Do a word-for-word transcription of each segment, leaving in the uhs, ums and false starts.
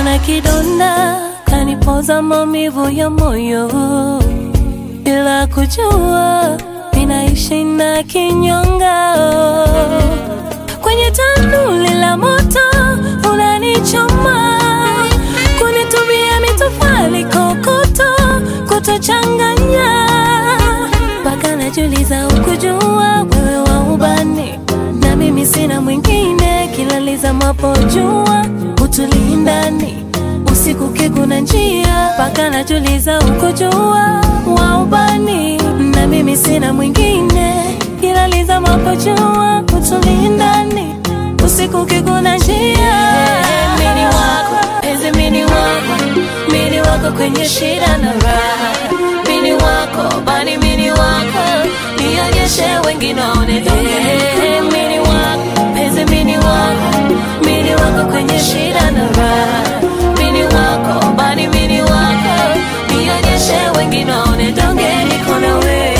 na kidonda, kanipoza maumivu ya moyo. Bila kujua, ninaishi na kinyonga. Kwenye tanuli la moto, unanichoma. Kunitumia mitofali kokoto, kutochanganya. Paka najuliza ukujua, wewe wa ubani na mimi sina mwingine. Kilaliza mapojua, utulindani usiku kiguna njia. Paka najuliza ukujua, wa ubani na mimi sina mwingine. Kilaliza mapojua, utulindani usiku kiguna njia. Mini wako, penzi mini wako, mini wako kwenye shida na raha. Mini wako, bani mini wako, nionyeshe wengine waone donge. Mini wako, penzi mini wako, mini wako kwenye shida na raha. Mini wako, bani mini wako, nionyeshe wengine waone donge. Niko na wewe.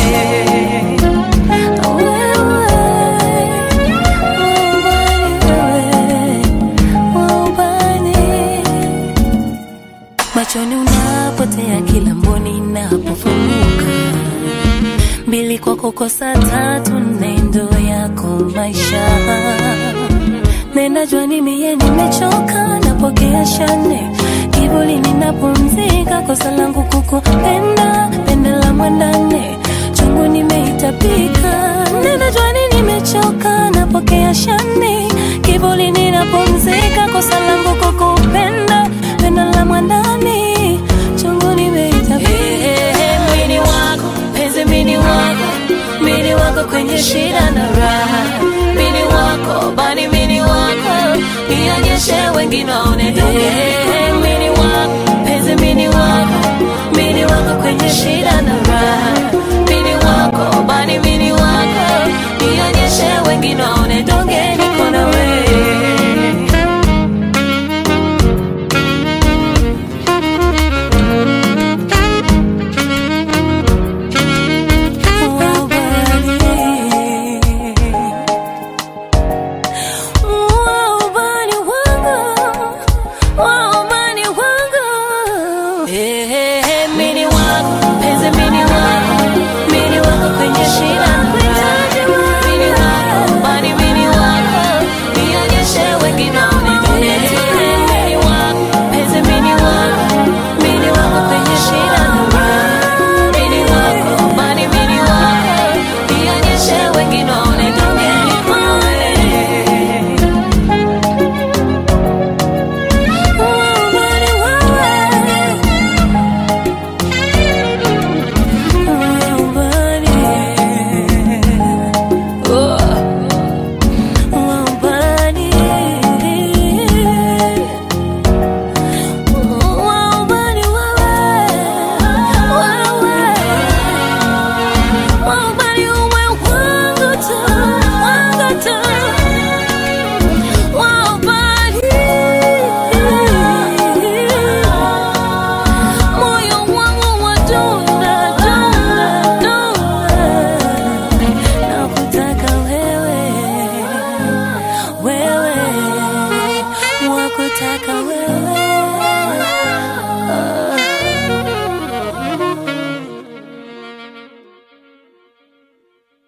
Machoni unapotea kila mboni napofunguka. Mbili kwa kukosa tatu nendo yako maisha. Nenajua ni mie nimechoka napokea shane. Kivuli ninapumzika kosa langu kukupenda. Pende la mwandane chungu nimeitapika. Nenajua ni nimechoka napokea shane. Kivuli ninapumzika kosa langu kukupenda. Pende la mwandane chungu nimeitapika. Hey, hey, mini wako, penzi mini wako, mini wako kwenye shida na raha. Mini wako, bani mini wako, nionyeshe wengine waone donge. Mini wako, penzi mini wako, mini wako kwenye shida